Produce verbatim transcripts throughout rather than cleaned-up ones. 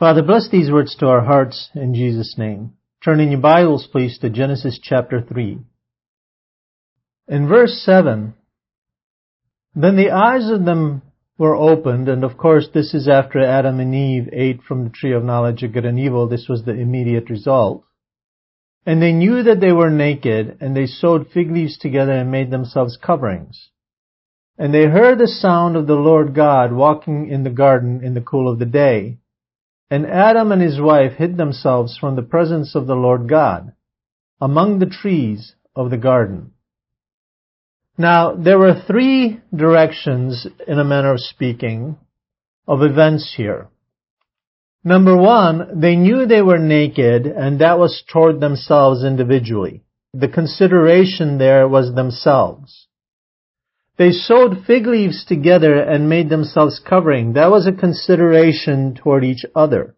Father, bless these words to our hearts in Jesus' name. Turn in your Bibles, please, to Genesis chapter three. In verse seven, then the eyes of them were opened, and of course this is after Adam and Eve ate from the tree of knowledge of good and evil. This was the immediate result. And they knew that they were naked, and they sewed fig leaves together and made themselves coverings. And they heard the sound of the Lord God walking in the garden in the cool of the day. And Adam and his wife hid themselves from the presence of the Lord God among the trees of the garden. Now, there were three directions, in a manner of speaking, of events here. Number one, they knew they were naked, and that was toward themselves individually. The consideration there was themselves. They sewed fig leaves together and made themselves covering. That was a consideration toward each other.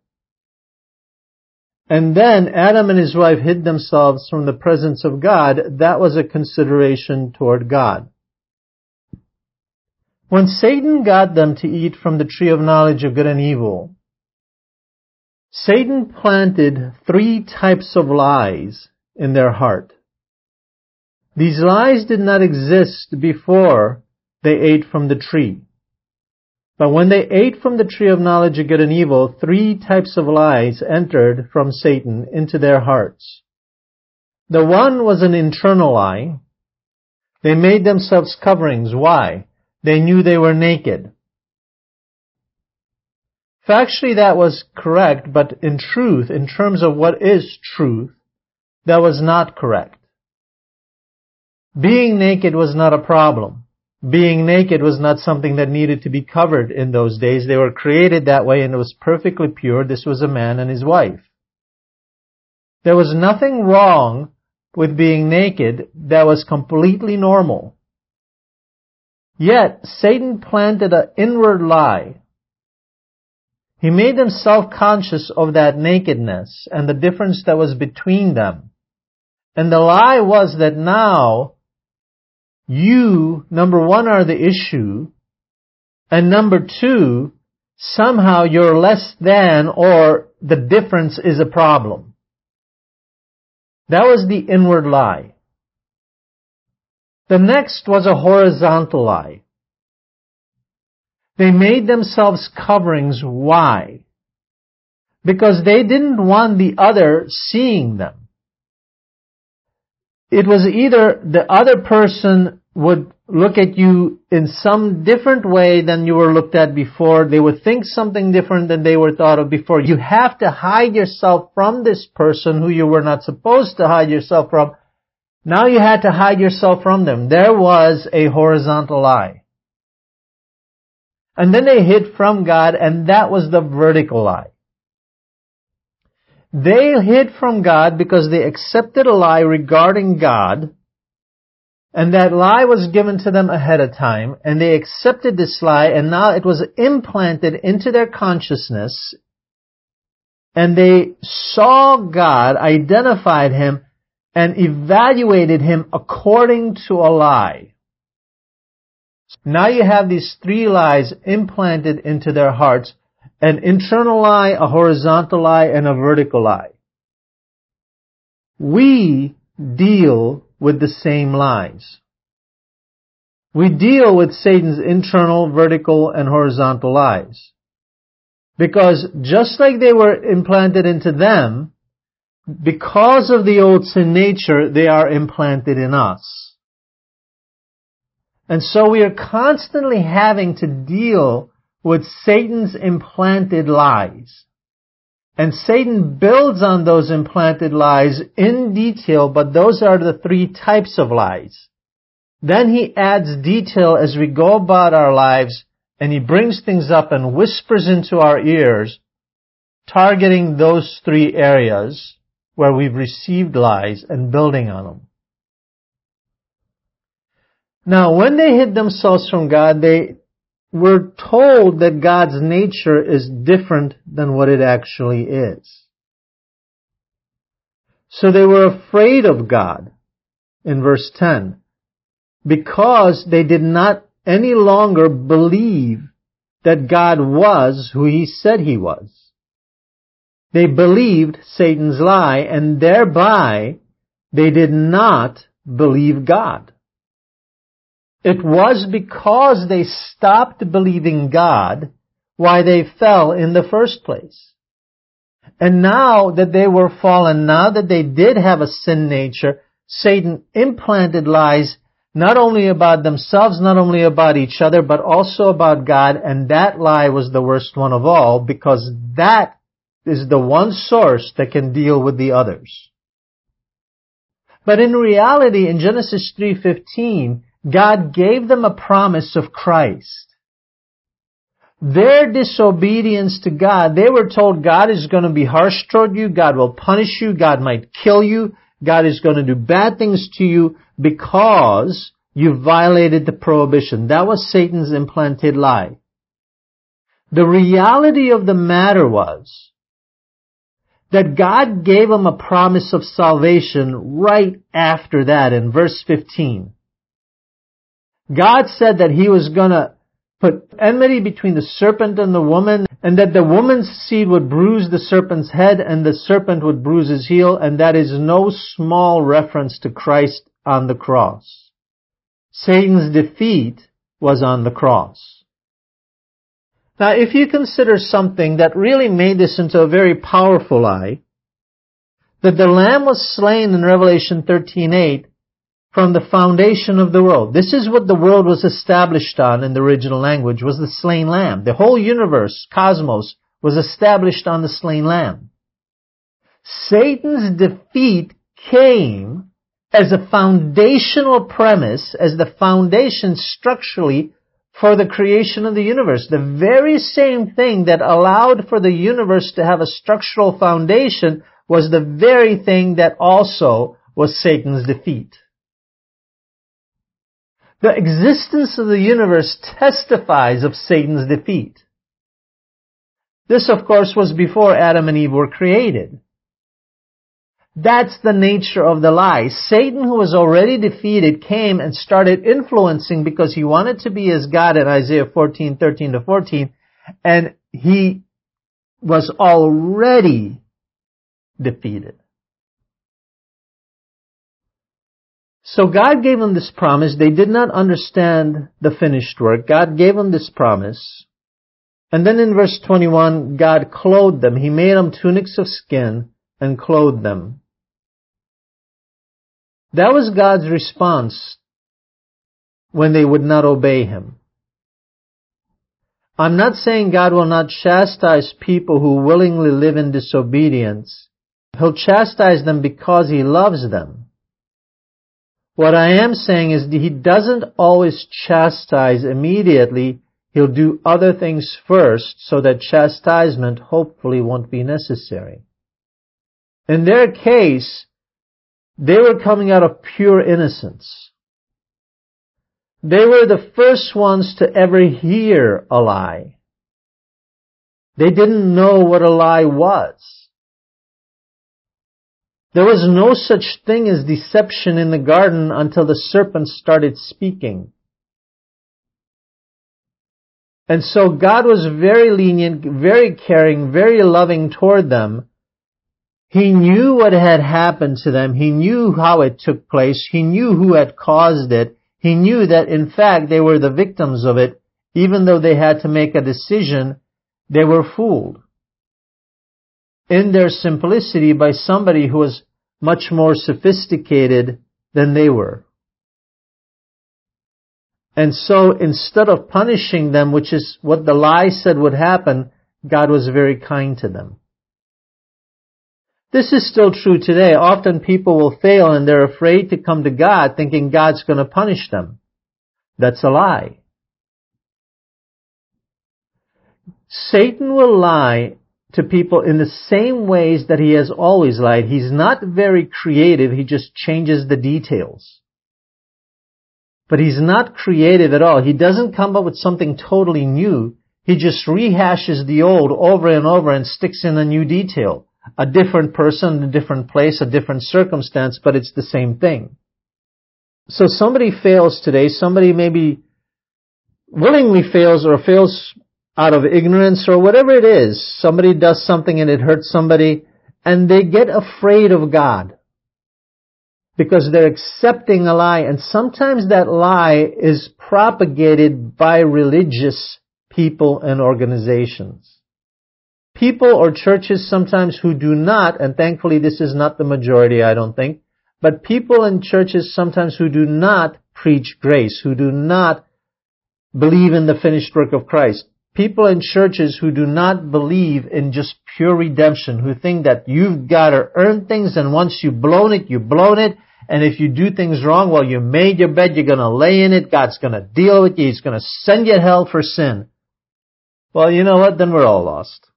And then Adam and his wife hid themselves from the presence of God. That was a consideration toward God. When Satan got them to eat from the tree of knowledge of good and evil, Satan planted three types of lies in their heart. These lies did not exist before they ate from the tree. But when they ate from the tree of knowledge of good and evil, three types of lies entered from Satan into their hearts. The one was an internal lie. They made themselves coverings. Why? They knew they were naked. Factually, that was correct, but in truth, in terms of what is truth, that was not correct. Being naked was not a problem. Being naked was not something that needed to be covered in those days. They were created that way and it was perfectly pure. This was a man and his wife. There was nothing wrong with being naked. That was completely normal. Yet, Satan planted an inward lie. He made them self-conscious of that nakedness and the difference that was between them. And the lie was that now, you, number one, are the issue, and number two, somehow you're less than or the difference is a problem. That was the inward lie. The next was a horizontal lie. They made themselves coverings. Why? Because they didn't want the other seeing them. It was either the other person would look at you in some different way than you were looked at before. They would think something different than they were thought of before. You have to hide yourself from this person who you were not supposed to hide yourself from. Now you had to hide yourself from them. There was a horizontal lie. And then they hid from God, and that was the vertical lie. They hid from God because they accepted a lie regarding God, and that lie was given to them ahead of time, and they accepted this lie, and now it was implanted into their consciousness, and they saw God, identified Him, and evaluated Him according to a lie. Now you have these three lies implanted into their hearts. An internal lie, a horizontal lie, and a vertical lie. We deal with the same lies. We deal with Satan's internal, vertical, and horizontal lies. Because just like they were implanted into them, because of the old sin nature, they are implanted in us. And so we are constantly having to deal with Satan's implanted lies. And Satan builds on those implanted lies in detail, but those are the three types of lies. Then he adds detail as we go about our lives, and he brings things up and whispers into our ears, targeting those three areas where we've received lies and building on them. Now, when they hid themselves from God, they were told that God's nature is different than what it actually is. So they were afraid of God in verse ten because they did not any longer believe that God was who He said He was. They believed Satan's lie, and thereby they did not believe God. It was because they stopped believing God why they fell in the first place. And now that they were fallen, now that they did have a sin nature, Satan implanted lies not only about themselves, not only about each other, but also about God, and that lie was the worst one of all, because that is the one source that can deal with the others. But in reality, in Genesis three fifteen, God gave them a promise of Christ. Their disobedience to God, they were told God is going to be harsh toward you, God will punish you, God might kill you, God is going to do bad things to you because you violated the prohibition. That was Satan's implanted lie. The reality of the matter was that God gave them a promise of salvation right after that in verse fifteen. God said that He was going to put enmity between the serpent and the woman, and that the woman's seed would bruise the serpent's head and the serpent would bruise his heel, and that is no small reference to Christ on the cross. Satan's defeat was on the cross. Now, if you consider something that really made this into a very powerful lie, that the Lamb was slain in Revelation thirteen eight from the foundation of the world. This is what the world was established on in the original language, was the slain Lamb. The whole universe, cosmos, was established on the slain Lamb. Satan's defeat came as a foundational premise, as the foundation structurally for the creation of the universe. The very same thing that allowed for the universe to have a structural foundation was the very thing that also was Satan's defeat. The existence of the universe testifies of Satan's defeat. This, of course, was before Adam and Eve were created. That's the nature of the lie. Satan, who was already defeated, came and started influencing because he wanted to be as God in Isaiah fourteen, thirteen to fourteen, and he was already defeated. So God gave them this promise. They did not understand the finished work. God gave them this promise. And then in verse twenty-one, God clothed them. He made them tunics of skin and clothed them. That was God's response when they would not obey Him. I'm not saying God will not chastise people who willingly live in disobedience. He'll chastise them because He loves them. What I am saying is that He doesn't always chastise immediately. He'll do other things first so that chastisement hopefully won't be necessary. In their case, they were coming out of pure innocence. They were the first ones to ever hear a lie. They didn't know what a lie was. There was no such thing as deception in the garden until the serpent started speaking. And so God was very lenient, very caring, very loving toward them. He knew what had happened to them. He knew how it took place. He knew who had caused it. He knew that, in fact, they were the victims of it. Even though they had to make a decision, they were fooled in their simplicity by somebody who was much more sophisticated than they were. And so instead of punishing them, which is what the lie said would happen, God was very kind to them. This is still true today. Often people will fail and they're afraid to come to God thinking God's going to punish them. That's a lie. Satan will lie to people in the same ways that he has always lied. He's not very creative. He just changes the details. But he's not creative at all. He doesn't come up with something totally new. He just rehashes the old over and over and sticks in a new detail. A different person, a different place, a different circumstance, but it's the same thing. So somebody fails today. Somebody maybe willingly fails or fails out of ignorance or whatever it is. Somebody does something and it hurts somebody, and they get afraid of God because they're accepting a lie. And sometimes that lie is propagated by religious people and organizations. People or churches sometimes who do not, and thankfully this is not the majority, I don't think, but people in churches sometimes who do not preach grace, who do not believe in the finished work of Christ. People in churches who do not believe in just pure redemption, who think that you've got to earn things, and once you've blown it, you've blown it, and if you do things wrong, well, you made your bed, you're going to lay in it, God's going to deal with you, He's going to send you to hell for sin. Well, you know what? Then we're all lost.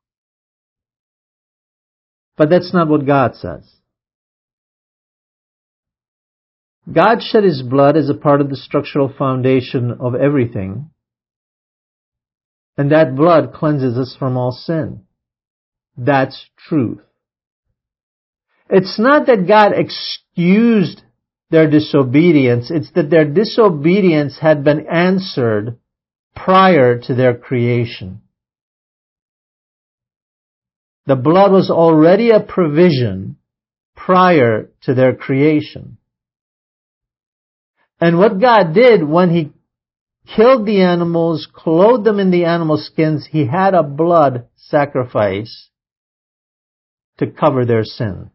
But that's not what God says. God shed His blood as a part of the structural foundation of everything. And that blood cleanses us from all sin. That's truth. It's not that God excused their disobedience. It's that their disobedience had been answered prior to their creation. The blood was already a provision prior to their creation. And what God did when He killed the animals, clothed them in the animal skins, He had a blood sacrifice to cover their sin.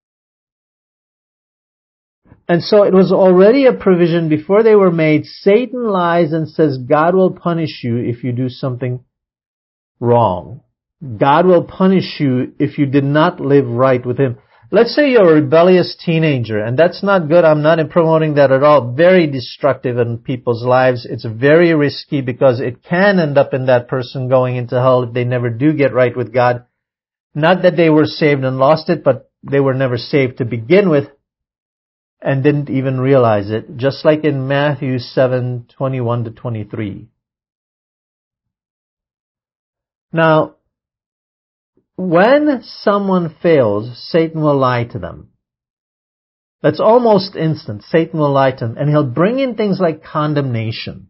And so it was already a provision before they were made. Satan lies and says God will punish you if you do something wrong. God will punish you if you did not live right with Him. Let's say you're a rebellious teenager, and that's not good. I'm not promoting that at all. Very destructive in people's lives. It's very risky because it can end up in that person going into hell if they never do get right with God. Not that they were saved and lost it, but they were never saved to begin with and didn't even realize it. Just like in Matthew seven, twenty-one to twenty-three. Now, when someone fails, Satan will lie to them. That's almost instant. Satan will lie to them. And he'll bring in things like condemnation.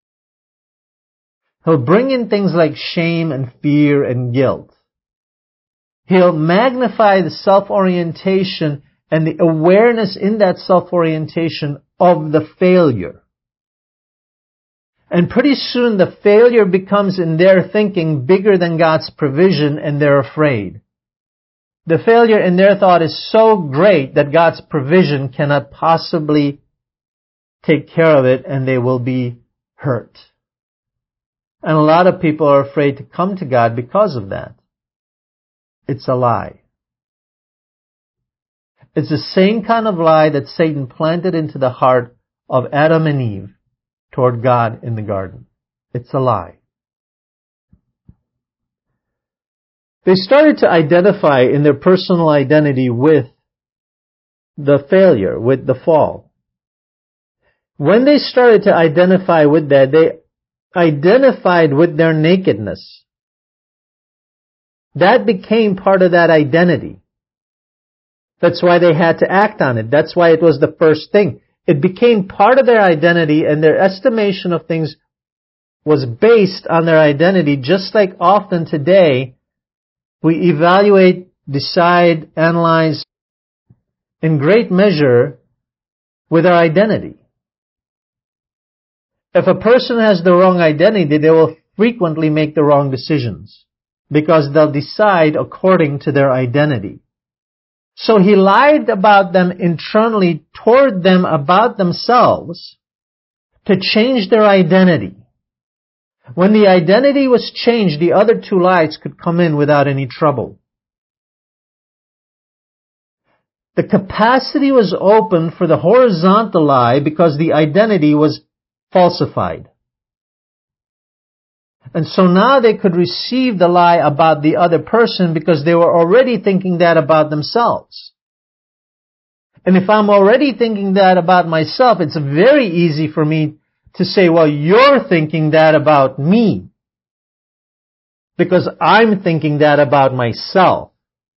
He'll bring in things like shame and fear and guilt. He'll magnify the self-orientation and the awareness in that self-orientation of the failure. And pretty soon the failure becomes in their thinking bigger than God's provision, and they're afraid. The failure in their thought is so great that God's provision cannot possibly take care of it, and they will be hurt. And a lot of people are afraid to come to God because of that. It's a lie. It's the same kind of lie that Satan planted into the heart of Adam and Eve toward God in the garden. It's a lie. They started to identify in their personal identity with the failure, with the fall. When they started to identify with that, they identified with their nakedness. That became part of that identity. That's why they had to act on it. That's why it was the first thing. It became part of their identity, and their estimation of things was based on their identity, just like often today we evaluate, decide, analyze in great measure with our identity. If a person has the wrong identity, they will frequently make the wrong decisions because they'll decide according to their identity. So he lied about them internally toward them about themselves to change their identity. When the identity was changed, the other two lies could come in without any trouble. The capacity was open for the horizontal lie because the identity was falsified. And so now they could receive the lie about the other person because they were already thinking that about themselves. And if I'm already thinking that about myself, it's very easy for me to say, well, you're thinking that about me. Because I'm thinking that about myself.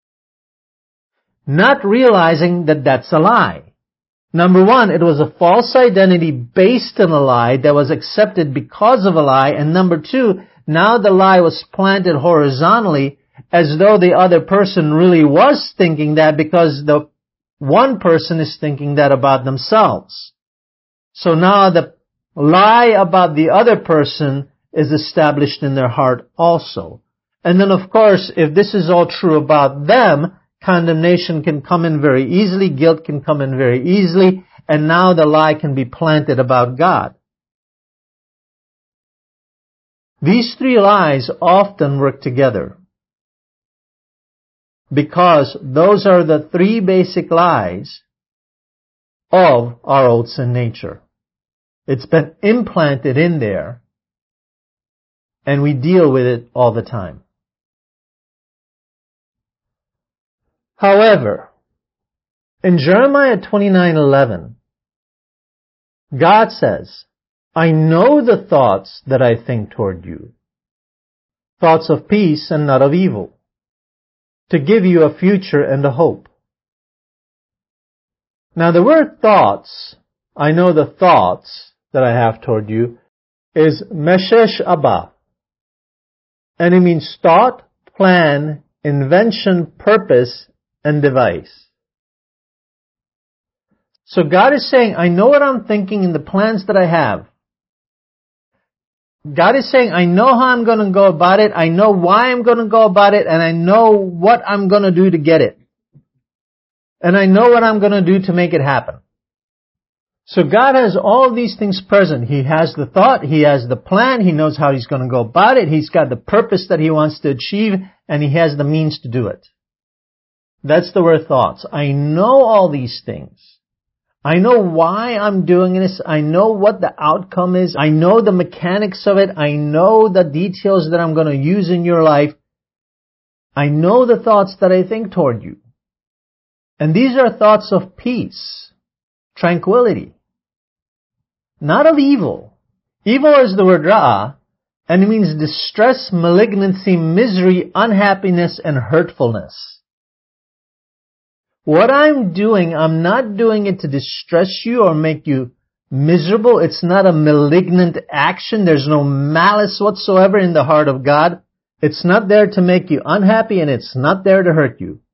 Not realizing that that's a lie. Number one, it was a false identity based on a lie that was accepted because of a lie. And number two, Now the lie was planted horizontally as though the other person really was thinking that, because the one person is thinking that about themselves. So now the lie about the other person is established in their heart also. And then of course, if this is all true about them, condemnation can come in very easily, guilt can come in very easily, and now the lie can be planted about God. These three lies often work together, because those are the three basic lies of our old sin nature. It's been implanted in there, and we deal with it all the time. However, in Jeremiah twenty-nine eleven, God says, I know the thoughts that I think toward you, thoughts of peace and not of evil, to give you a future and a hope. Now the word thoughts, I know the thoughts that I have toward you, is meshesh abba. And it means thought, plan, invention, purpose, and device. So God is saying, I know what I'm thinking and the plans that I have. God is saying, I know how I'm going to go about it, I know why I'm going to go about it, and I know what I'm going to do to get it. And I know what I'm going to do to make it happen. So God has all these things present. He has the thought, He has the plan, He knows how He's going to go about it, He's got the purpose that He wants to achieve, and He has the means to do it. That's the word thoughts. I know all these things. I know why I'm doing this. I know what the outcome is. I know the mechanics of it. I know the details that I'm going to use in your life. I know the thoughts that I think toward you. And these are thoughts of peace, tranquility, not of evil. Evil is the word ra'ah, and it means distress, malignancy, misery, unhappiness, and hurtfulness. What I'm doing, I'm not doing it to distress you or make you miserable. It's not a malignant action. There's no malice whatsoever in the heart of God. It's not there to make you unhappy, and it's not there to hurt you.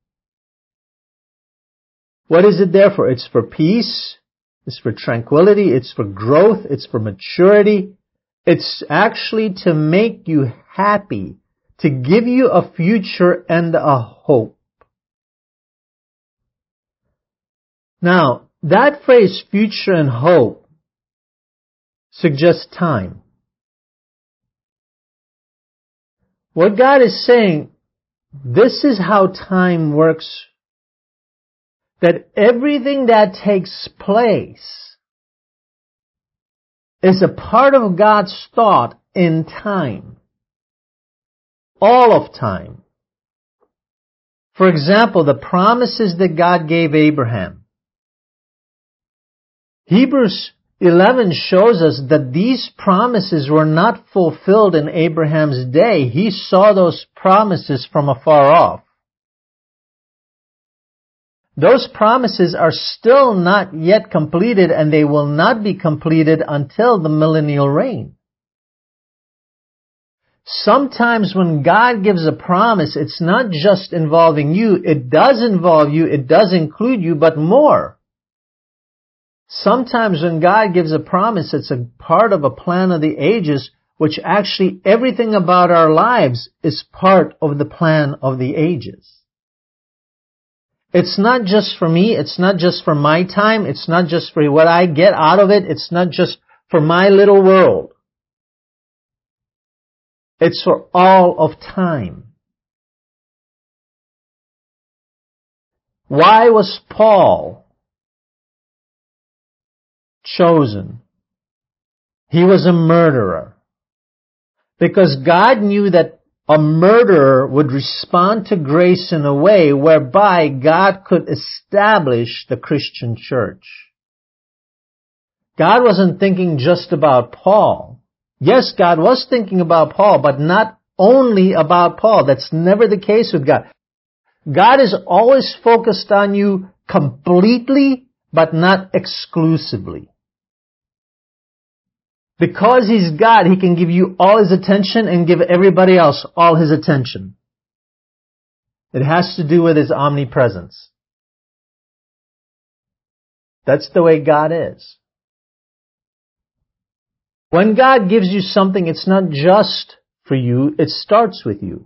What is it there for? It's for peace. It's for tranquility. It's for growth. It's for maturity. It's actually to make you happy, to give you a future and a hope. Now, that phrase, future and hope, suggests time. What God is saying, this is how time works. That everything that takes place is a part of God's thought in time. All of time. For example, the promises that God gave Abraham. Hebrews eleven shows us that these promises were not fulfilled in Abraham's day. He saw those promises from afar off. Those promises are still not yet completed, and they will not be completed until the millennial reign. Sometimes when God gives a promise, it's not just involving you. It does involve you, it does include you, but more. Sometimes when God gives a promise, it's a part of a plan of the ages, which actually everything about our lives is part of the plan of the ages. It's not just for me, it's not just for my time, it's not just for what I get out of it, it's not just for my little world. It's for all of time. Why was Paul chosen? He was a murderer. Because God knew that a murderer would respond to grace in a way whereby God could establish the Christian church. God wasn't thinking just about Paul. Yes, God was thinking about Paul, but not only about Paul. That's never the case with God. God is always focused on you completely, but not exclusively. Because He's God, He can give you all His attention and give everybody else all His attention. It has to do with His omnipresence. That's the way God is. When God gives you something, it's not just for you, it starts with you.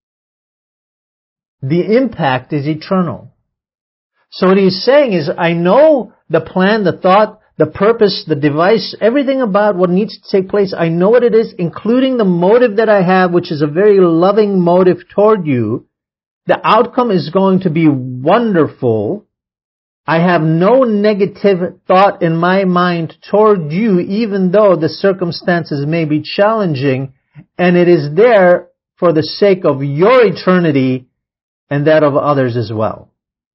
The impact is eternal. So what He's saying is, I know the plan, the thought, the purpose, the device, everything about what needs to take place. I know what it is, including the motive that I have, which is a very loving motive toward you. The outcome is going to be wonderful. I have no negative thought in my mind toward you, even though the circumstances may be challenging, and it is there for the sake of your eternity and that of others as well.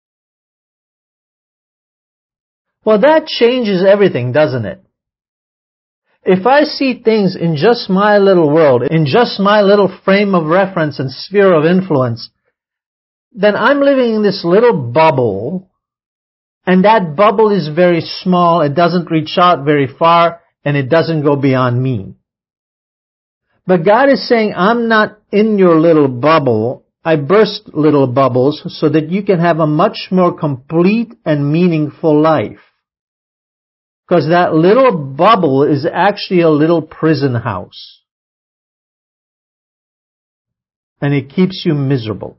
Well, that changes everything, doesn't it? If I see things in just my little world, in just my little frame of reference and sphere of influence, then I'm living in this little bubble, and that bubble is very small, it doesn't reach out very far, and it doesn't go beyond me. But God is saying, I'm not in your little bubble. I burst little bubbles so that you can have a much more complete and meaningful life. Because that little bubble is actually a little prison house. And it keeps you miserable.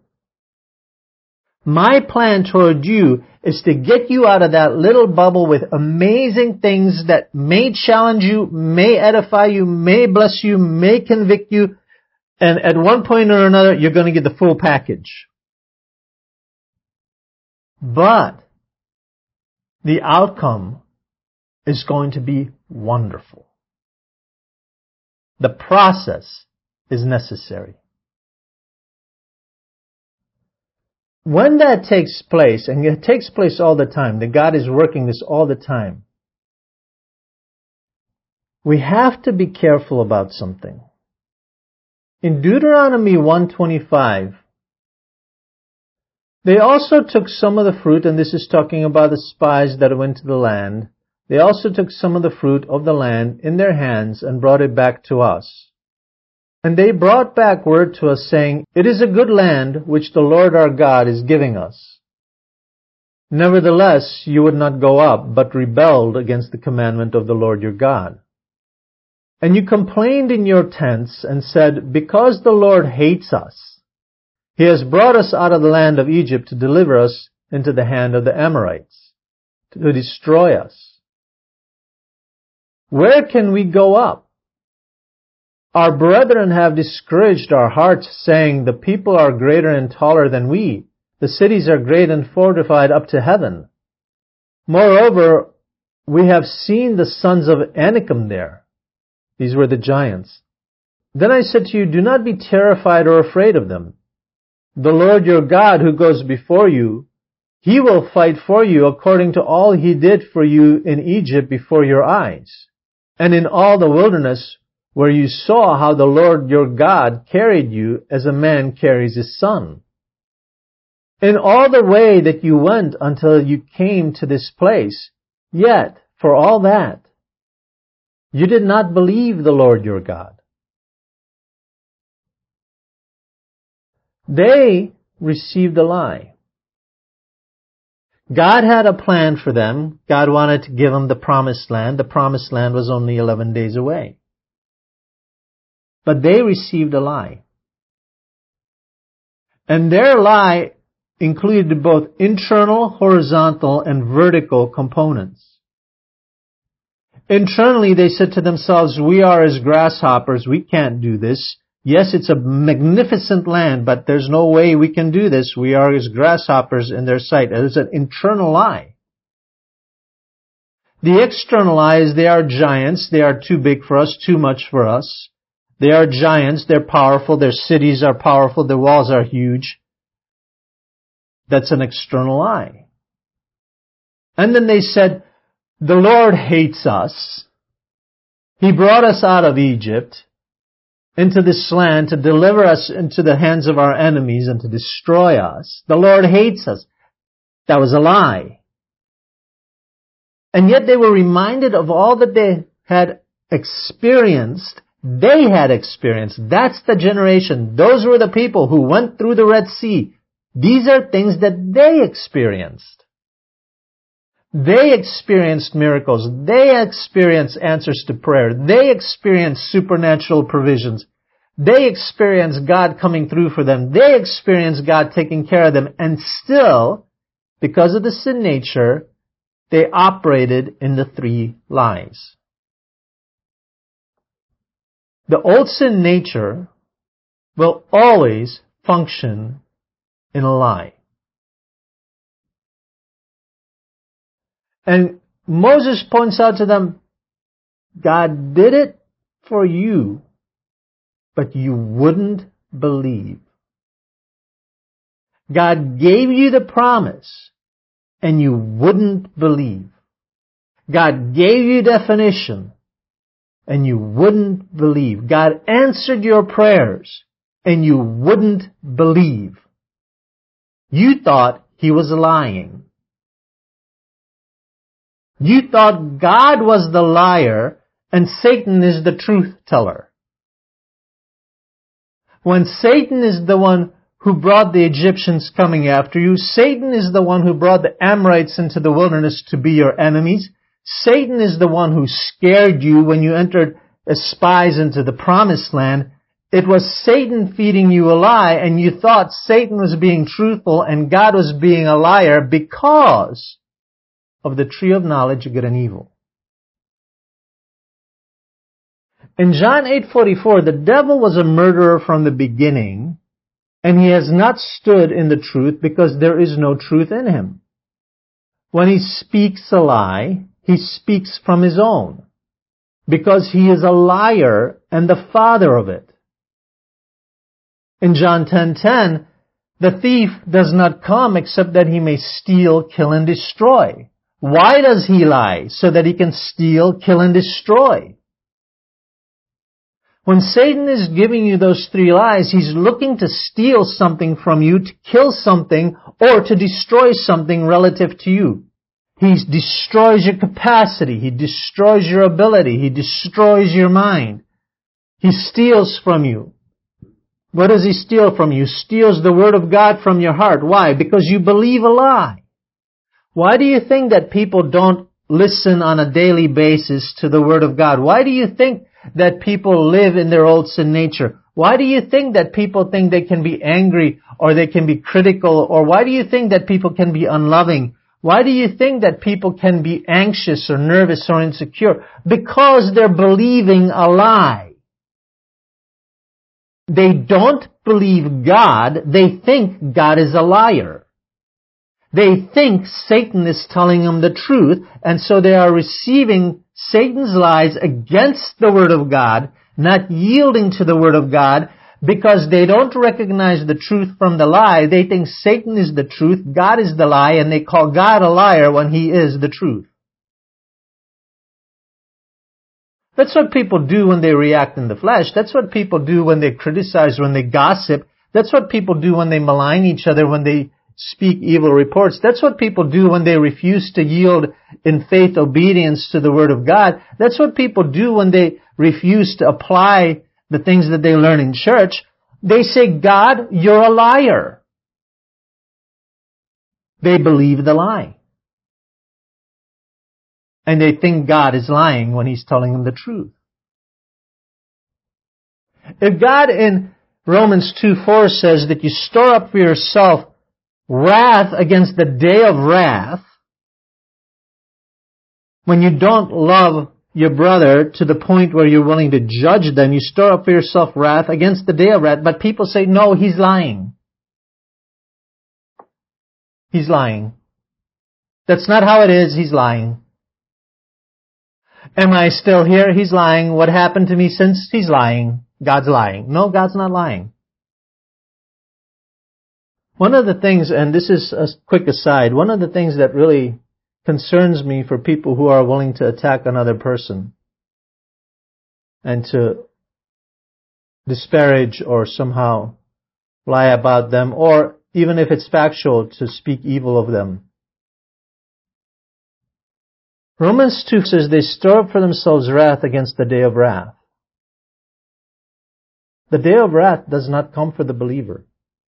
My plan toward you is to get you out of that little bubble with amazing things that may challenge you, may edify you, may bless you, may convict you, and at one point or another, you're going to get the full package. But the outcome is going to be wonderful. The process is necessary. When that takes place, and it takes place all the time, that God is working this all the time, we have to be careful about something. In Deuteronomy one twenty-five, they also took some of the fruit, and this is talking about the spies that went to the land. They also took some of the fruit of the land in their hands and brought it back to us. And they brought back word to us, saying, It is a good land which the Lord our God is giving us. Nevertheless, you would not go up, but rebelled against the commandment of the Lord your God. And you complained in your tents and said, Because the Lord hates us, He has brought us out of the land of Egypt to deliver us into the hand of the Amorites, to destroy us. Where can we go up? Our brethren have discouraged our hearts, saying, The people are greater and taller than we. The cities are great and fortified up to heaven. Moreover, we have seen the sons of Anakim there. These were the giants. Then I said to you, Do not be terrified or afraid of them. The Lord your God who goes before you, He will fight for you according to all He did for you in Egypt before your eyes, and in all the wilderness where you saw how the Lord your God carried you as a man carries his son. In all the way that you went until you came to this place, yet, for all that, you did not believe the Lord your God. They received a lie. God had a plan for them. God wanted to give them the promised land. The promised land was only eleven days away. But they received a lie. And their lie included both internal, horizontal, and vertical components. Internally, they said to themselves, we are as grasshoppers, we can't do this. Yes, it's a magnificent land, but there's no way we can do this. We are as grasshoppers in their sight. It is an internal lie. The external lie is they are giants. They are too big for us, too much for us. They are giants. They're powerful. Their cities are powerful. Their walls are huge. That's an external lie. And then they said, the Lord hates us. He brought us out of Egypt into this land to deliver us into the hands of our enemies and to destroy us. The Lord hates us. That was a lie. And yet they were reminded of all that they had experienced, they had experienced. That's the generation. Those were the people who went through the Red Sea. These are things that they experienced. They experienced miracles. They experienced answers to prayer. They experienced supernatural provisions. They experienced God coming through for them. They experienced God taking care of them. And still, because of the sin nature, they operated in the three lies. The old sin nature will always function in a lie. And Moses points out to them, God did it for you, but you wouldn't believe. God gave you the promise, and you wouldn't believe. God gave you definition, and you wouldn't believe. God answered your prayers, and you wouldn't believe. You thought He was lying. You thought God was the liar, and Satan is the truth teller. When Satan is the one who brought the Egyptians coming after you, Satan is the one who brought the Amorites into the wilderness to be your enemies, Satan is the one who scared you when you entered as spies into the promised land. It was Satan feeding you a lie, and you thought Satan was being truthful and God was being a liar because of the tree of knowledge of good and evil. In John eight forty-four, the devil was a murderer from the beginning, and he has not stood in the truth because there is no truth in him. When he speaks a lie, he speaks from his own, because he is a liar and the father of it. In John ten ten, the thief does not come except that he may steal, kill, and destroy. Why does he lie? So that he can steal, kill, and destroy. When Satan is giving you those three lies, he's looking to steal something from you, to kill something, or to destroy something relative to you. He destroys your capacity. He destroys your ability. He destroys your mind. He steals from you. What does he steal from you? He steals the Word of God from your heart. Why? Because you believe a lie. Why do you think that people don't listen on a daily basis to the Word of God? Why do you think that people live in their old sin nature? Why do you think that people think they can be angry or they can be critical? Or why do you think that people can be unloving? Why do you think that people can be anxious or nervous or insecure? Because they're believing a lie. They don't believe God. They think God is a liar. They think Satan is telling them the truth, and so they are receiving Satan's lies against the Word of God, not yielding to the Word of God, because they don't recognize the truth from the lie. They think Satan is the truth, God is the lie, and they call God a liar when He is the truth. That's what people do when they react in the flesh. That's what people do when they criticize, when they gossip. That's what people do when they malign each other, when they speak evil reports. That's what people do when they refuse to yield in faith obedience to the Word of God. That's what people do when they refuse to apply the things that they learn in church. They say, God, you're a liar. They believe the lie. And they think God is lying when He's telling them the truth. If God in Romans two four says that you store up for yourself wrath against the day of wrath, when you don't love your brother to the point where you're willing to judge them, you store up for yourself wrath against the day of wrath. But people say, no, he's lying. He's lying. That's not how it is. He's lying. Am I still here? He's lying. What happened to me since? He's lying. God's lying. No, God's not lying. One of the things, and this is a quick aside, one of the things that really concerns me for people who are willing to attack another person and to disparage or somehow lie about them, or even if it's factual, to speak evil of them. Romans two says they store up for themselves wrath against the day of wrath. The day of wrath does not come for the believer.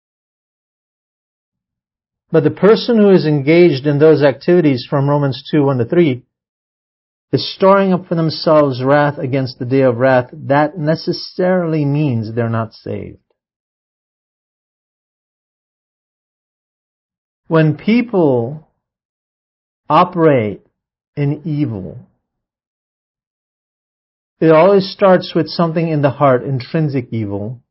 But the person who is engaged in those activities from Romans two, one to three, is storing up for themselves wrath against the day of wrath. That necessarily means they're not saved. When people operate in evil, it always starts with something in the heart, intrinsic evil,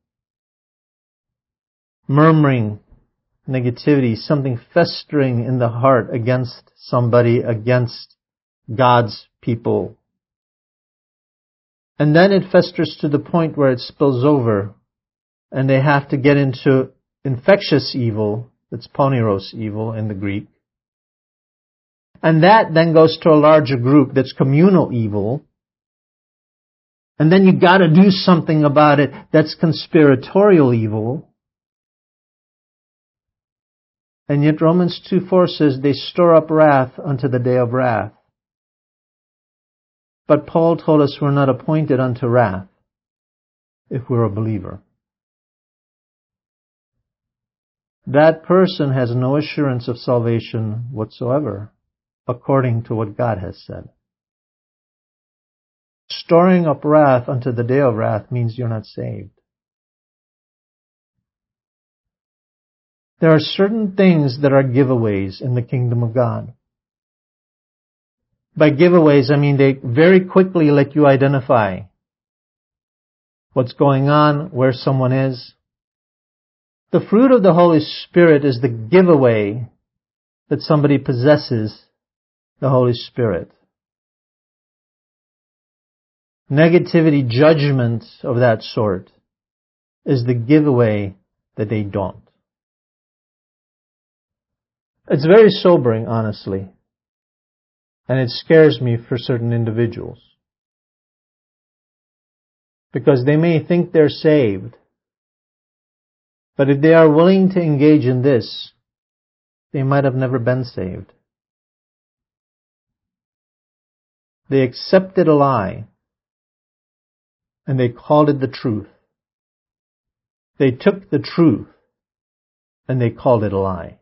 murmuring, negativity, something festering in the heart against somebody, against God's people. And then it festers to the point where it spills over, and they have to get into infectious evil. That's poneros evil in the Greek. And that then goes to a larger group that's communal evil. And then you gotta do something about it. That's conspiratorial evil. And yet Romans two four says they store up wrath unto the day of wrath. But Paul told us we're not appointed unto wrath if we're a believer. That person has no assurance of salvation whatsoever, according to what God has said. Storing up wrath unto the day of wrath means you're not saved. There are certain things that are giveaways in the kingdom of God. By giveaways, I mean they very quickly let you identify what's going on, where someone is. The fruit of the Holy Spirit is the giveaway that somebody possesses the Holy Spirit. Negativity, judgment of that sort is the giveaway that they don't. It's very sobering, honestly. And it scares me for certain individuals. Because they may think they're saved. But if they are willing to engage in this, they might have never been saved. They accepted a lie, and they called it the truth. They took the truth, and they called it a lie.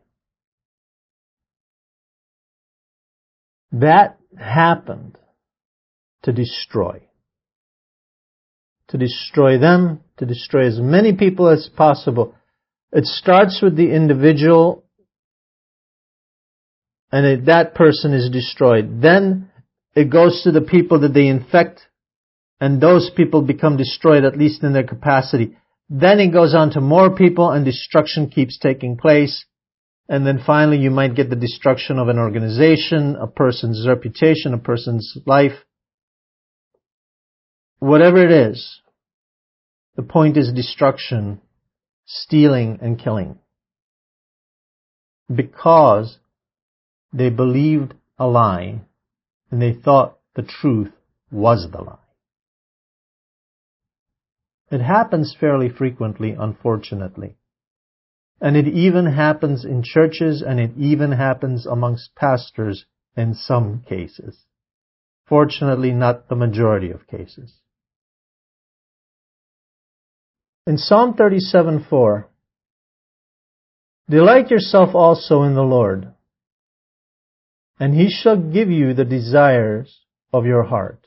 That happened to destroy. To destroy them, to destroy as many people as possible. It starts with the individual, and it, that person is destroyed. Then it goes to the people that they infect, and those people become destroyed, at least in their capacity. Then it goes on to more people, and destruction keeps taking place. And then finally you might get the destruction of an organization, a person's reputation, a person's life. Whatever it is, the point is destruction, stealing and killing. Because they believed a lie and they thought the truth was the lie. It happens fairly frequently, unfortunately. And it even happens in churches, and it even happens amongst pastors in some cases. Fortunately, not the majority of cases. In Psalm thirty-seven four, delight yourself also in the Lord, and He shall give you the desires of your heart.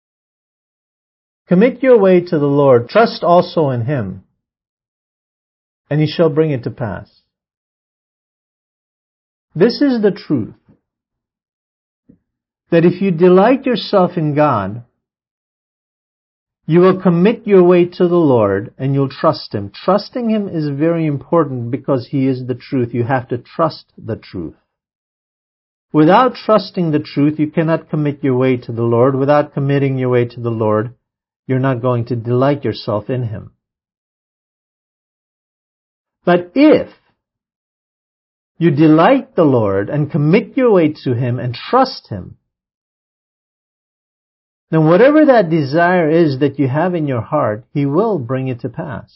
Commit your way to the Lord, trust also in Him, and He shall bring it to pass. This is the truth. That if you delight yourself in God, you will commit your way to the Lord and you'll trust Him. Trusting Him is very important because He is the truth. You have to trust the truth. Without trusting the truth, you cannot commit your way to the Lord. Without committing your way to the Lord, you're not going to delight yourself in Him. But if you delight the Lord and commit your way to Him and trust Him, then whatever that desire is that you have in your heart, He will bring it to pass.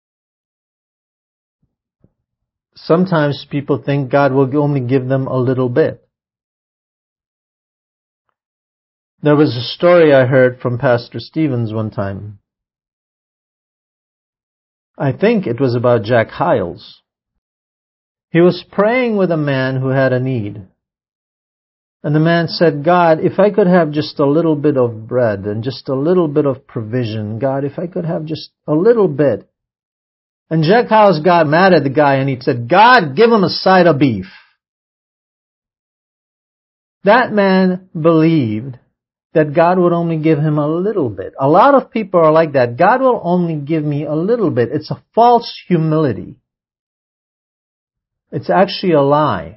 Sometimes people think God will only give them a little bit. There was a story I heard from Pastor Stevens one time. I think it was about Jack Hyles. He was praying with a man who had a need. And the man said, God, if I could have just a little bit of bread and just a little bit of provision, God, if I could have just a little bit. And Jack Hyles got mad at the guy and he said, God, give him a side of beef. That man believed that God would only give him a little bit. A lot of people are like that. God will only give me a little bit. It's a false humility. It's actually a lie.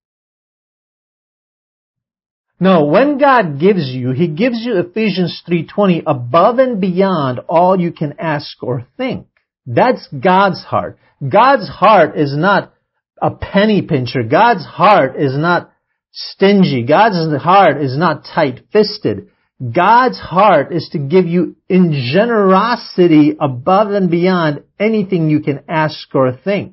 No, when God gives you, He gives you Ephesians three twenty above and beyond all you can ask or think. That's God's heart. God's heart is not a penny pincher. God's heart is not stingy. God's heart is not tight-fisted. God's heart is to give you in generosity above and beyond anything you can ask or think.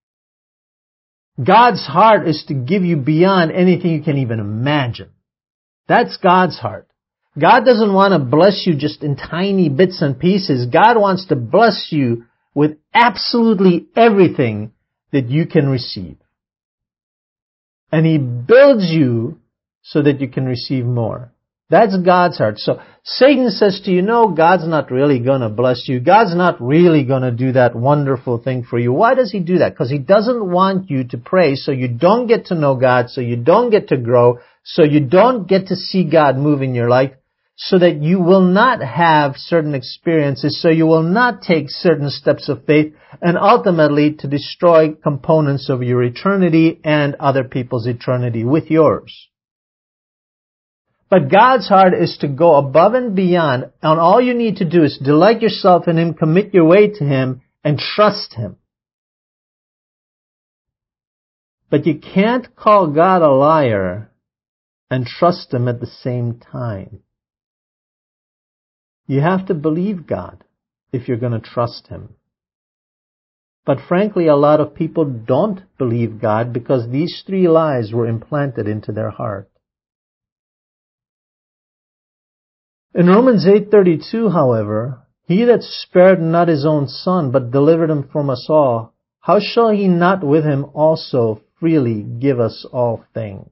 God's heart is to give you beyond anything you can even imagine. That's God's heart. God doesn't want to bless you just in tiny bits and pieces. God wants to bless you with absolutely everything that you can receive. And He builds you so that you can receive more. That's God's heart. So Satan says to you, no, God's not really going to bless you. God's not really going to do that wonderful thing for you. Why does he do that? Because he doesn't want you to pray so you don't get to know God, so you don't get to grow, so you don't get to see God move in your life, so that you will not have certain experiences, so you will not take certain steps of faith, and ultimately to destroy components of your eternity and other people's eternity with yours. But God's heart is to go above and beyond, and all you need to do is delight yourself in Him, commit your way to Him, and trust Him. But you can't call God a liar and trust Him at the same time. You have to believe God if you're going to trust Him. But frankly, a lot of people don't believe God because these three lies were implanted into their heart. In Romans eight thirty-two, however, He that spared not His own Son, but delivered Him from us all, how shall He not with Him also freely give us all things?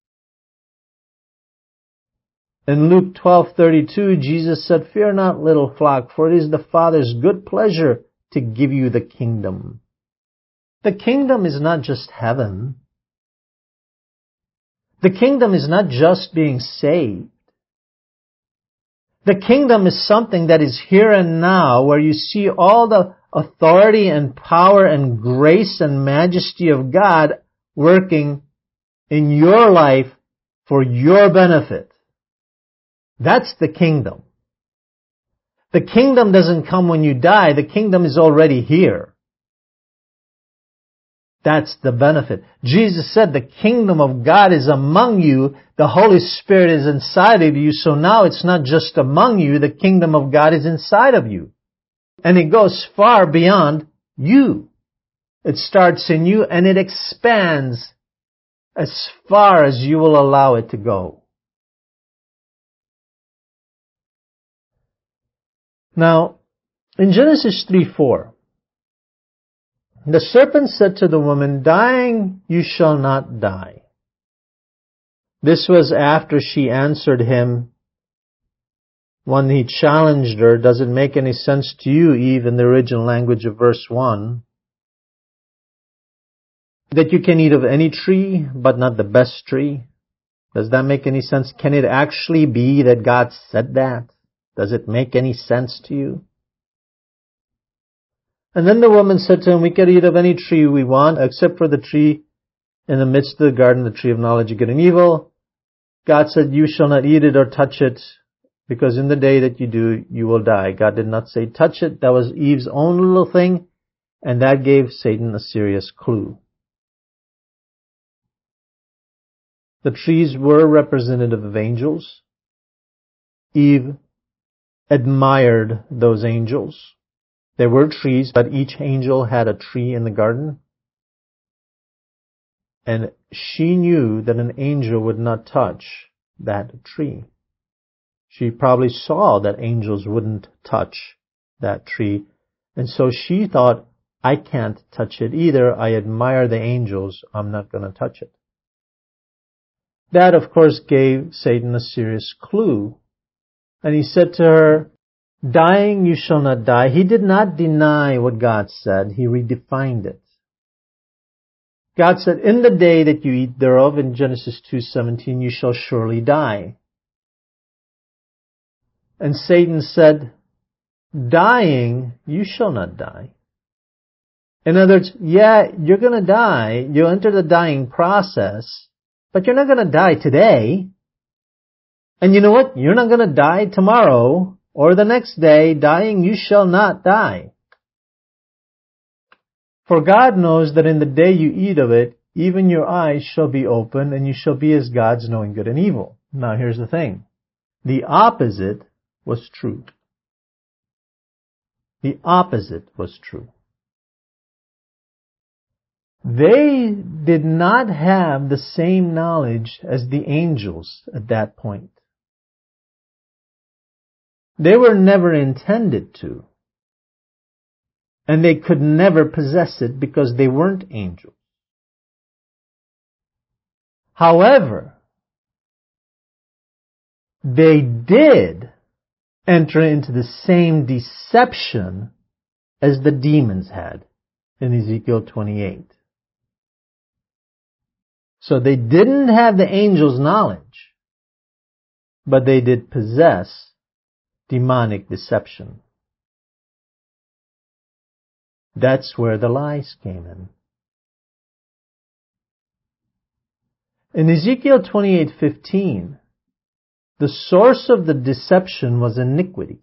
In Luke twelve thirty-two, Jesus said, Fear not, little flock, for it is the Father's good pleasure to give you the kingdom. The kingdom is not just heaven. The kingdom is not just being saved. The kingdom is something that is here and now, where you see all the authority and power and grace and majesty of God working in your life for your benefit. That's the kingdom. The kingdom doesn't come when you die. The kingdom is already here. That's the benefit. Jesus said the kingdom of God is among you. The Holy Spirit is inside of you. So now it's not just among you. The kingdom of God is inside of you. And it goes far beyond you. It starts in you and it expands as far as you will allow it to go. Now, in Genesis three four, the serpent said to the woman, Dying you shall not die. This was after she answered him when he challenged her, Does it make any sense to you, Eve, in the original language of verse one, that you can eat of any tree, but not the best tree? Does that make any sense? Can it actually be that God said that? Does it make any sense to you? And then the woman said to him, We can eat of any tree we want, except for the tree in the midst of the garden, the tree of knowledge of good and evil. God said, You shall not eat it or touch it, because in the day that you do, you will die. God did not say touch it. That was Eve's own little thing, and that gave Satan a serious clue. The trees were representative of angels. Eve admired those angels. There were trees, but each angel had a tree in the garden. And she knew that an angel would not touch that tree. She probably saw that angels wouldn't touch that tree. And so she thought, I can't touch it either. I admire the angels. I'm not going to touch it. That, of course, gave Satan a serious clue. And he said to her, dying you shall not die. He did not deny what God said. He redefined it. God said, in the day that you eat thereof, in Genesis two seventeen, you shall surely die. And Satan said, dying, you shall not die. In other words, yeah, you're going to die. You'll enter the dying process, but you're not going to die today. And you know what? You're not going to die tomorrow or the next day. Dying, you shall not die. For God knows that in the day you eat of it, even your eyes shall be opened, and you shall be as gods, knowing good and evil. Now here's the thing. The opposite was true. The opposite was true. They did not have the same knowledge as the angels at that point. They were never intended to. And they could never possess it because they weren't angels. However, they did enter into the same deception as the demons had in Ezekiel twenty-eight. So they didn't have the angels' knowledge, but they did possess demonic deception. That's where the lies came in. In Ezekiel twenty-eight fifteen, the source of the deception was iniquity.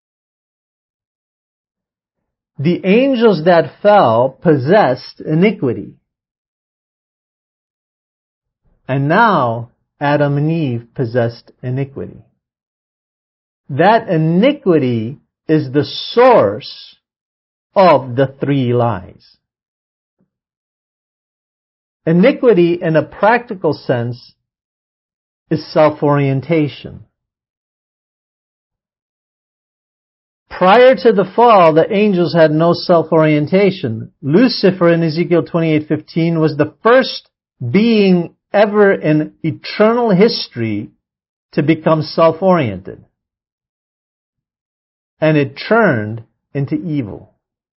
The angels that fell possessed iniquity. And now Adam and Eve possessed iniquity. That iniquity is the source of the three lies. Iniquity, in a practical sense, is self-orientation. Prior to the fall, the angels had no self-orientation. Lucifer in Ezekiel twenty-eight fifteen was the first being ever in eternal history to become self-oriented. And it turned into evil.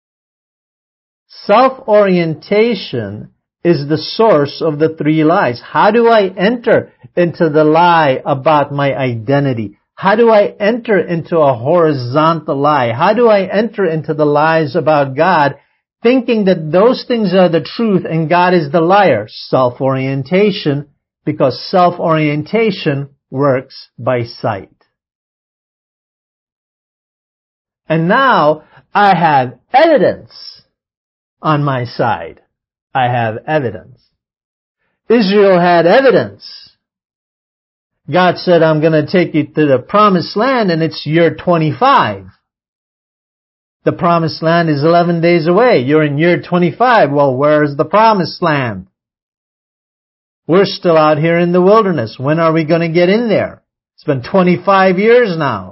Self-orientation is the source of the three lies. How do I enter into the lie about my identity? How do I enter into a horizontal lie? How do I enter into the lies about God, thinking that those things are the truth and God is the liar? Self-orientation, because self-orientation works by sight. And now I have evidence on my side. I have evidence. Israel had evidence. God said, I'm going to take you to the promised land, and it's year twenty-five. The promised land is eleven days away. You're in year twenty-five. Well, where's the promised land? We're still out here in the wilderness. When are we going to get in there? It's been twenty-five years now.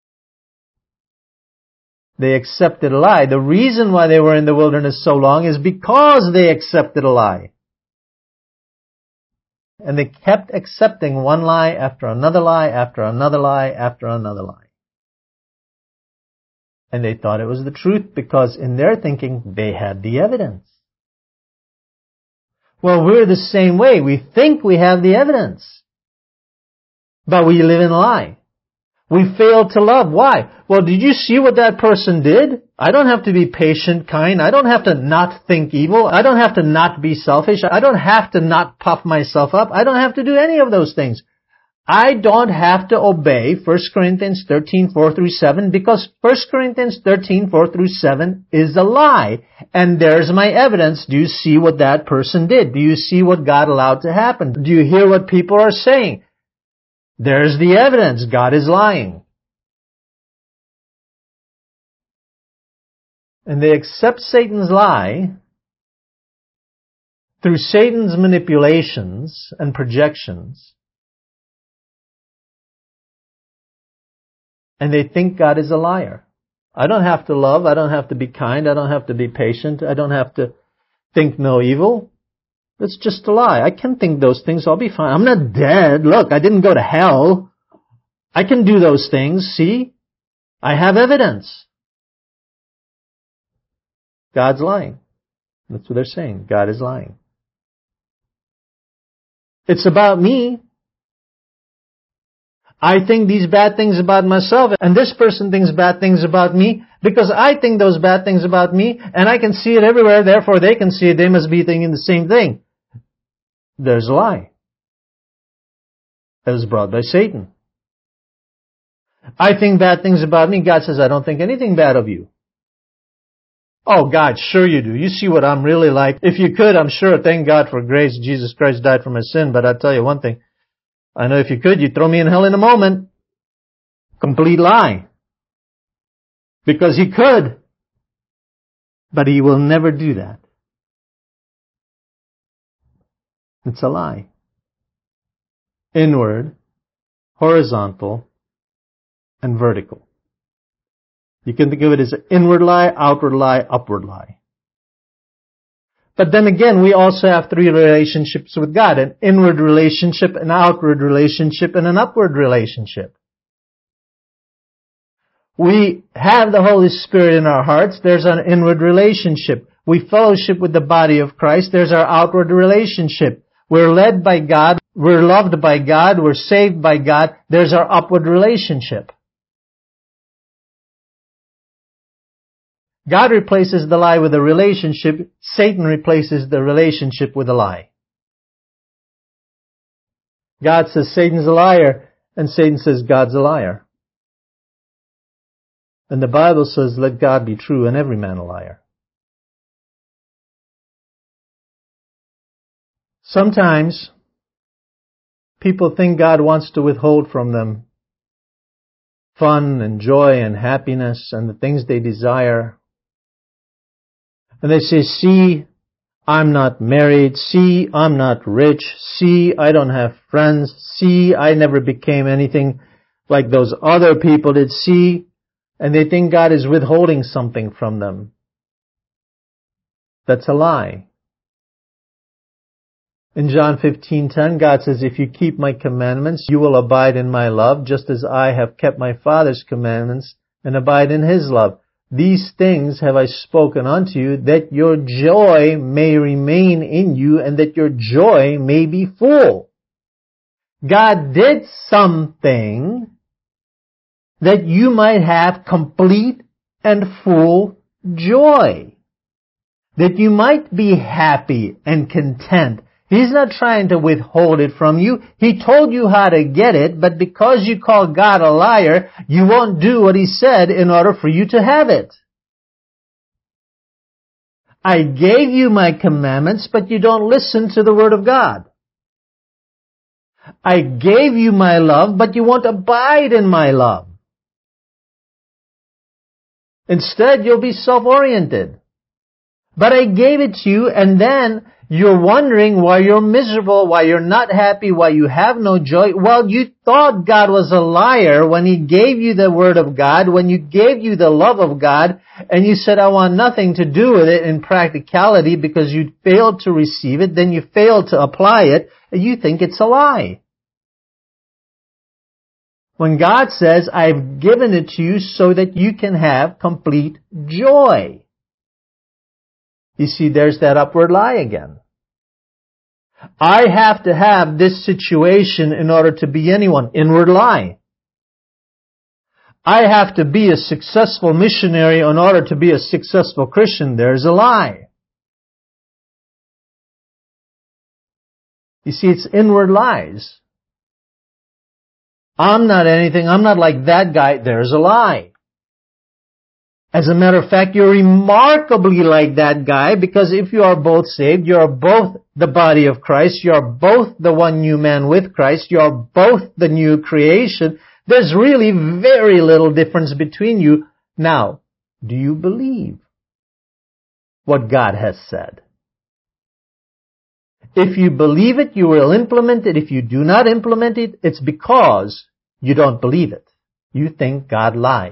They accepted a lie. The reason why they were in the wilderness so long is because they accepted a lie. And they kept accepting one lie after another lie, after another lie, after another lie. And they thought it was the truth because in their thinking, they had the evidence. Well, we're the same way. We think we have the evidence. But we live in a lie. We fail to love. Why? Well, did you see what that person did? I don't have to be patient, kind. I don't have to not think evil. I don't have to not be selfish. I don't have to not puff myself up. I don't have to do any of those things. I don't have to obey First Corinthians thirteen, four through seven because First Corinthians thirteen, four through seven is a lie. And there's my evidence. Do you see what that person did? Do you see what God allowed to happen? Do you hear what people are saying? There's the evidence. God is lying. And they accept Satan's lie through Satan's manipulations and projections. and they think God is a liar. I don't have to love. I don't have to be kind. I don't have to be patient. I don't have to think no evil. That's just a lie. I can think those things. I'll be fine. I'm not dead. Look, I didn't go to hell. I can do those things. See? I have evidence. God's lying. That's what they're saying. God is lying. It's about me. I think these bad things about myself, and this person thinks bad things about me because I think those bad things about me, and I can see it everywhere, therefore they can see it. They must be thinking the same thing. There's a lie. That was brought by Satan. I think bad things about me. God says, I don't think anything bad of you. Oh, God, sure you do. You see what I'm really like. If you could, I'm sure, thank God for grace. Jesus Christ died for my sin, but I'll tell you one thing. I know if you could, you'd throw me in hell in a moment. Complete lie. Because He could. But He will never do that. It's a lie. Inward, horizontal, and vertical. You can think of it as an inward lie, outward lie, upward lie. But then again, we also have three relationships with God. An inward relationship, an outward relationship, and an upward relationship. We have the Holy Spirit in our hearts. There's an inward relationship. We fellowship with the body of Christ. There's our outward relationship. We're led by God. We're loved by God. We're saved by God. There's our upward relationship. God replaces the lie with a relationship. Satan replaces the relationship with a lie. God says Satan's a liar, and Satan says God's a liar. And the Bible says, let God be true and every man a liar. Sometimes people think God wants to withhold from them fun and joy and happiness and the things they desire. And they say, see, I'm not married. See, I'm not rich. See, I don't have friends. See, I never became anything like those other people did. See, and they think God is withholding something from them. That's a lie. In John fifteen ten, God says, if you keep my commandments, you will abide in my love, just as I have kept my Father's commandments and abide in His love. These things have I spoken unto you, that your joy may remain in you, and that your joy may be full. God did something that you might have complete and full joy. That you might be happy and content. He's not trying to withhold it from you. He told you how to get it, but because you call God a liar, you won't do what He said in order for you to have it. I gave you my commandments, but you don't listen to the Word of God. I gave you my love, but you won't abide in my love. Instead, you'll be self-oriented. But I gave it to you, and then you're wondering why you're miserable, why you're not happy, why you have no joy. Well, you thought God was a liar when He gave you the Word of God, when you gave you the love of God, and you said, I want nothing to do with it in practicality because you failed to receive it, then you failed to apply it, and you think it's a lie. When God says, I've given it to you so that you can have complete joy. You see, there's that upward lie again. I have to have this situation in order to be anyone. Inward lie. I have to be a successful missionary in order to be a successful Christian. There's a lie. You see, it's inward lies. I'm not anything. I'm not like that guy. There's a lie. As a matter of fact, you're remarkably like that guy, because if you are both saved, you are both the body of Christ, you are both the one new man with Christ, you are both the new creation. There's really very little difference between you. Now, do you believe what God has said? If you believe it, you will implement it. If you do not implement it, it's because you don't believe it. You think God lied.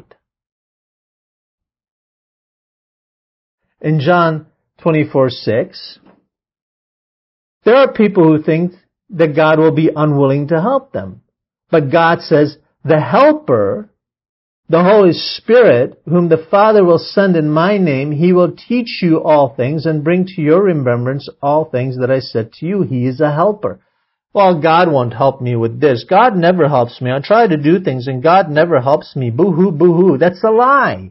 In John twenty-four six, there are people who think that God will be unwilling to help them. But God says, the Helper, the Holy Spirit, whom the Father will send in my name, He will teach you all things and bring to your remembrance all things that I said to you. He is a helper. Well, God won't help me with this. God never helps me. I try to do things and God never helps me. Boo-hoo, boo-hoo. That's a lie.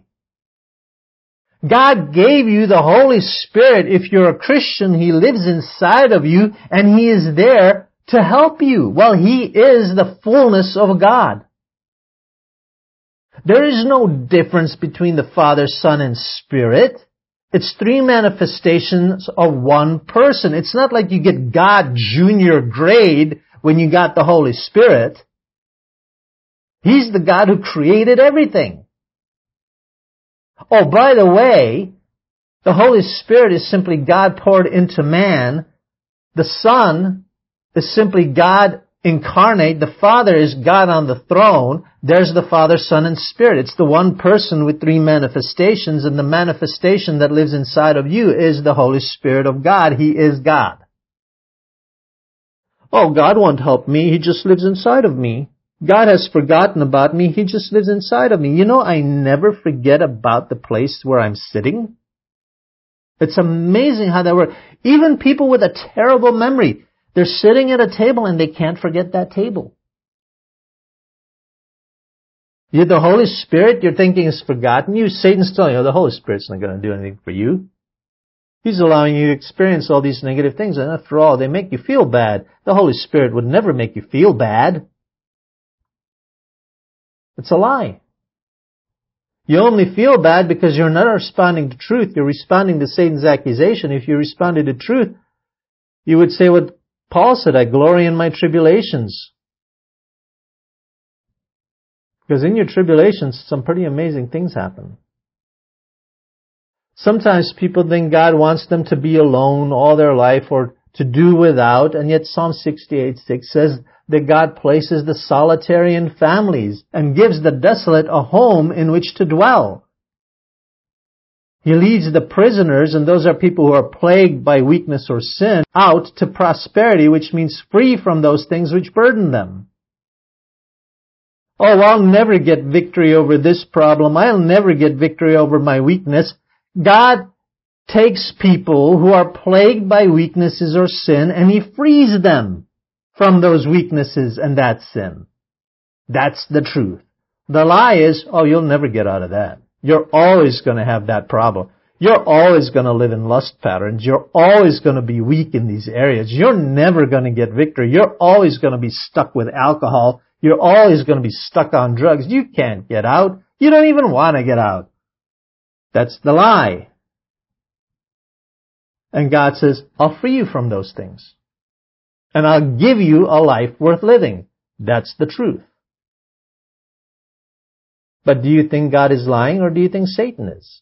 God gave you the Holy Spirit. If you're a Christian, He lives inside of you and He is there to help you. Well, He is the fullness of God. There is no difference between the Father, Son, and Spirit. It's three manifestations of one person. It's not like you get God junior grade when you got the Holy Spirit. He's the God who created everything. Oh, by the way, the Holy Spirit is simply God poured into man. The Son is simply God incarnate. The Father is God on the throne. There's the Father, Son, and Spirit. It's the one person with three manifestations, and the manifestation that lives inside of you is the Holy Spirit of God. He is God. Oh, God won't help me. He just lives inside of me. God has forgotten about me. He just lives inside of me. You know, I never forget about the place where I'm sitting. It's amazing how that works. Even people with a terrible memory, they're sitting at a table and they can't forget that table. You're the Holy Spirit, you're thinking has forgotten you. Satan's telling you, oh, the Holy Spirit's not going to do anything for you. He's allowing you to experience all these negative things, and after all, they make you feel bad. The Holy Spirit would never make you feel bad. It's a lie. You only feel bad because you're not responding to truth. You're responding to Satan's accusation. If you responded to truth, you would say what Paul said, I glory in my tribulations. Because in your tribulations, some pretty amazing things happen. Sometimes people think God wants them to be alone all their life or to do without, and yet Psalm sixty-eight six says that God places the solitary in families and gives the desolate a home in which to dwell. He leads the prisoners, and those are people who are plagued by weakness or sin, out to prosperity, which means free from those things which burden them. Oh, I'll never get victory over this problem. I'll never get victory over my weakness. God takes people who are plagued by weaknesses or sin, and He frees them from those weaknesses and that sin. That's the truth. The lie is, oh, you'll never get out of that. You're always going to have that problem. You're always going to live in lust patterns. You're always going to be weak in these areas. You're never going to get victory. You're always going to be stuck with alcohol. You're always going to be stuck on drugs. You can't get out. You don't even want to get out. That's the lie. And God says, I'll free you from those things. And I'll give you a life worth living. That's the truth. But do you think God is lying, or do you think Satan is?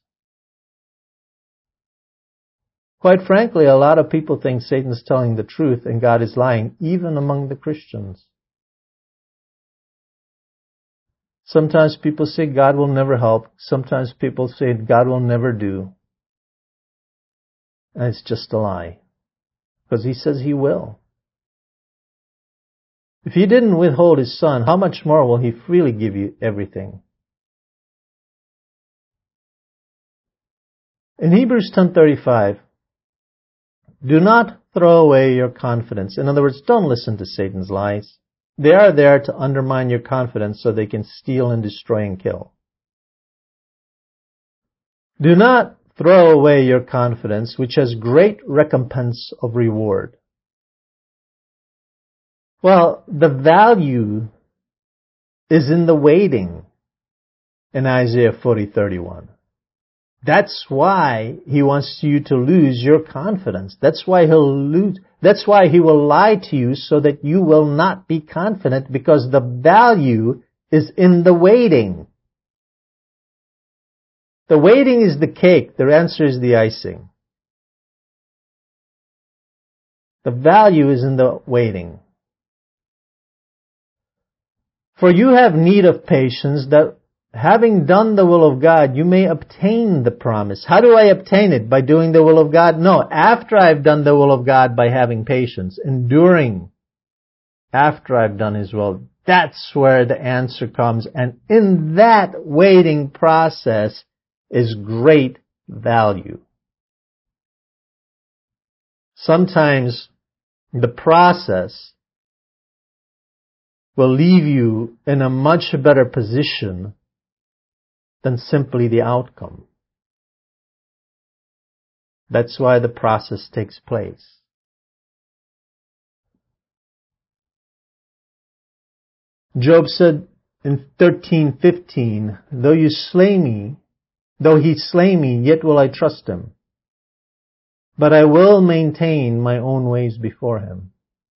Quite frankly, a lot of people think Satan's telling the truth and God is lying, even among the Christians. Sometimes people say God will never help. Sometimes people say God will never do. And it's just a lie. Because He says He will. If He didn't withhold His Son, how much more will He freely give you everything? In Hebrews ten thirty-five, do not throw away your confidence. In other words, don't listen to Satan's lies. They are there to undermine your confidence so they can steal and destroy and kill. Do not throw away your confidence, which has great recompense of reward. Well, the value is in the waiting in Isaiah forty thirty-one. That's why He wants you to lose your confidence. That's why He'll lose, that's why He will lie to you so that you will not be confident, because the value is in the waiting. The waiting is the cake. The answer is the icing. The value is in the waiting. For you have need of patience, that having done the will of God, you may obtain the promise. How do I obtain it? By doing the will of God? No, after I've done the will of God, by having patience, enduring after I've done His will. That's where the answer comes. And in that waiting process is great value. Sometimes the process will leave you in a much better position than simply the outcome. That's why the process takes place. Job said in thirteen fifteen, though you slay me, though he slay me, yet will I trust him. But I will maintain my own ways before him.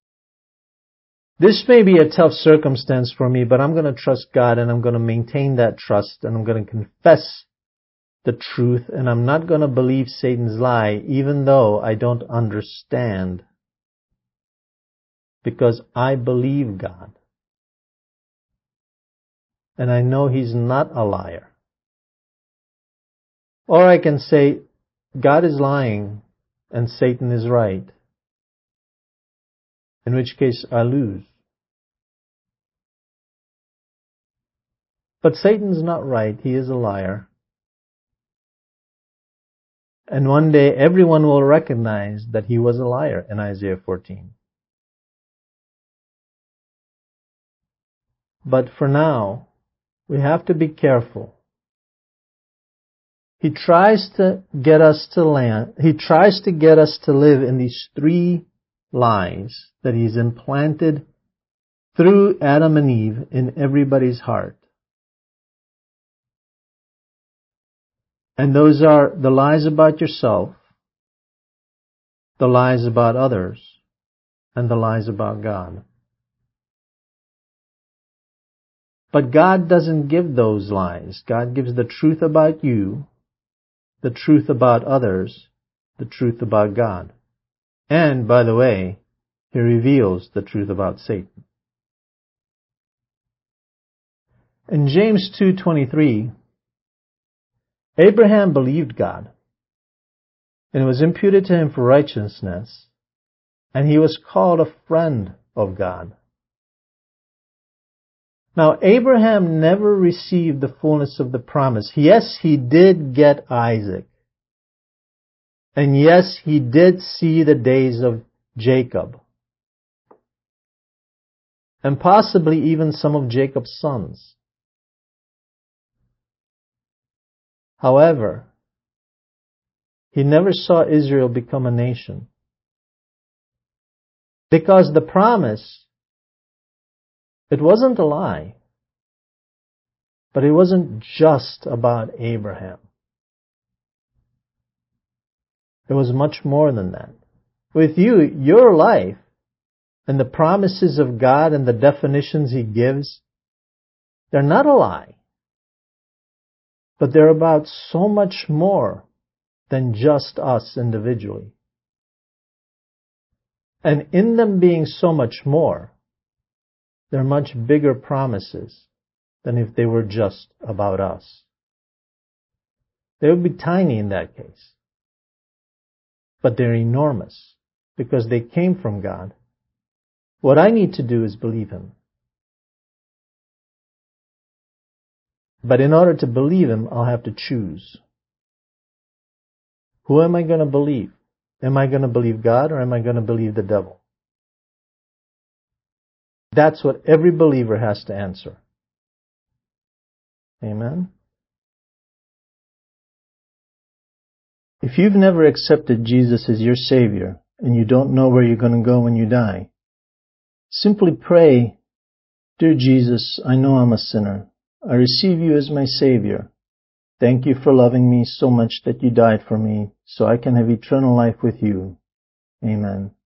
This may be a tough circumstance for me, but I'm going to trust God and I'm going to maintain that trust and I'm going to confess the truth and I'm not going to believe Satan's lie even though I don't understand, because I believe God. And I know He's not a liar. Or I can say, God is lying and Satan is right. In which case I lose. But Satan's not right. He is a liar. And one day everyone will recognize that he was a liar in Isaiah fourteen. But for now, we have to be careful. He tries to get us to land, he tries to get us to live in these three lies that He's implanted through Adam and Eve in everybody's heart. And those are the lies about yourself, the lies about others, and the lies about God. But God doesn't give those lies. God gives the truth about you, the truth about others, the truth about God. And, by the way, He reveals the truth about Satan. In James two twenty-three, Abraham believed God, and it was imputed to him for righteousness, and he was called a friend of God. Now, Abraham never received the fullness of the promise. Yes, he did get Isaac. And yes, he did see the days of Jacob. And possibly even some of Jacob's sons. However, he never saw Israel become a nation. Because the promise, it wasn't a lie. But it wasn't just about Abraham. It was much more than that. With you, your life, and the promises of God and the definitions He gives, they're not a lie. But they're about so much more than just us individually. And in them being so much more, they're much bigger promises than if they were just about us. They would be tiny in that case. But they're enormous because they came from God. What I need to do is believe Him. But in order to believe Him, I'll have to choose. Who am I going to believe? Am I going to believe God or am I going to believe the devil? That's what every believer has to answer. Amen? If you've never accepted Jesus as your Savior and you don't know where you're going to go when you die, simply pray, "Dear Jesus, I know I'm a sinner. I receive You as my Savior. Thank You for loving me so much that You died for me so I can have eternal life with You. Amen."